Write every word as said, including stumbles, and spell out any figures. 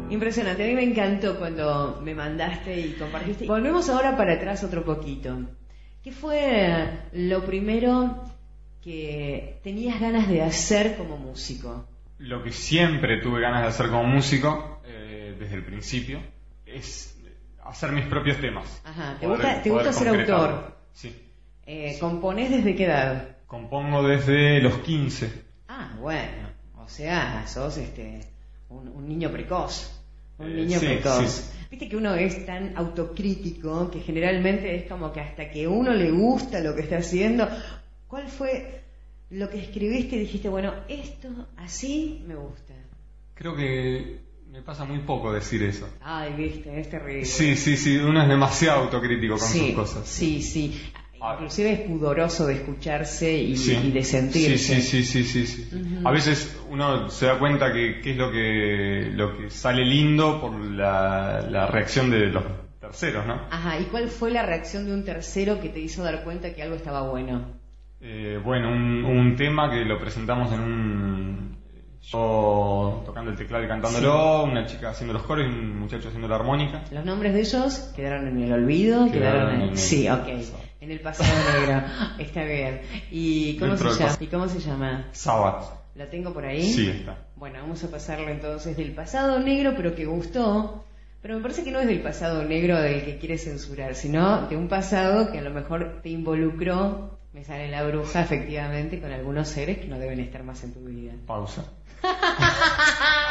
Impresionante, a mí me encantó cuando me mandaste y compartiste. Volvemos ahora para atrás otro poquito. ¿Qué fue lo primero que tenías ganas de hacer como músico? Lo que siempre tuve ganas de hacer como músico, eh, desde el principio, es hacer mis propios temas. Ajá, ¿te Poder- gusta, te poder gusta ser concretarlo. autor? Sí. Eh, ¿Componés desde qué edad? Compongo desde los quince. Ah, bueno, o sea, sos este un, un niño precoz. Un Eh, niño sí, precoz. sí. Viste que uno es tan autocrítico que generalmente es como que hasta que uno le gusta lo que está haciendo. ¿Cuál fue lo que escribiste y dijiste, bueno, esto así me gusta? Creo que me pasa muy poco decir eso. Ay, viste, es terrible. Sí, sí, sí, uno es demasiado autocrítico con sí, sus cosas. Sí, sí. Ah. Inclusive es pudoroso de escucharse y, Sí. y de sentirse. Sí, sí, sí, sí, sí, sí. Ujú. A veces uno se da cuenta que, que es lo que lo que sale lindo por la, la reacción de los terceros, ¿no? Ajá, ¿y cuál fue la reacción de un tercero que te hizo dar cuenta que algo estaba bueno? Eh, bueno, un, un tema que lo presentamos en un... Yo tocando el teclado y cantándolo, una chica haciendo los coros y un muchacho haciendo la armónica. Los nombres de ellos quedaron en el olvido, Quedaron quedaron, en... en el Sí, ok, pasado. en el pasado negro. Está bien. ¿Y cómo, se Dentro del llama? pasado. ¿Y cómo se llama? Sabbath. ¿La tengo por ahí? Sí, está. Bueno, vamos a pasarlo entonces del pasado negro, pero que gustó. Pero me parece que no es del pasado negro del que quiere censurar, sino de un pasado que a lo mejor te involucró, me sale la bruja, efectivamente, con algunos seres que no deben estar más en tu vida. Pausa.